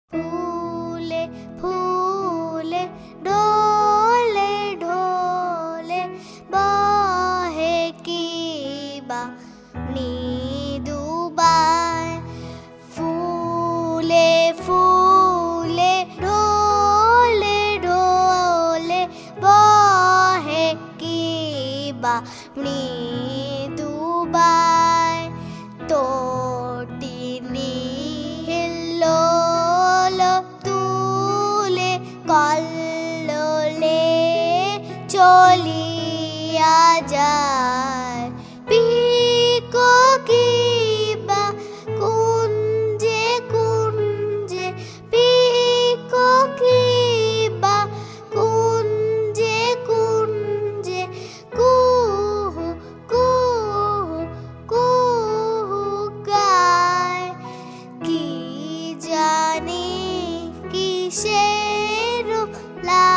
ফুলে ফুলে ঢলে ঢলে বহে কি বা মৃদুবায়। ফুলে ফুলে ঢলে ঢলে বহে কি বা মৃদুবায়। তটিনী হিল্লোল তুলে কল্লোলে চলিয়া যায়। পিককিবা কুঞ্জে কুঞ্জে পিককিবা কুঞ্জে কুঞ্জে কুহু কুহু কুহু গায়। কি জানি কিসের লা